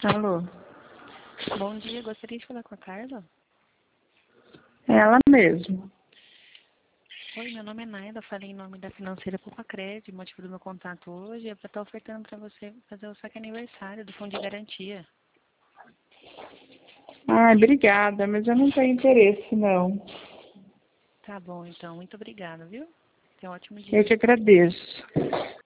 Alô? Bom dia, gostaria de falar com a Carla? É ela mesmo. Oi, meu nome é Naila, falei em nome da financeira Poupa-Cred, o motivo do meu contato hoje é para estar ofertando para você fazer o saque aniversário do fundo de garantia. Ai, obrigada, mas eu não tenho interesse, não. Tá bom, então, muito obrigada, viu? Tenha um ótimo Eu dia. que agradeço.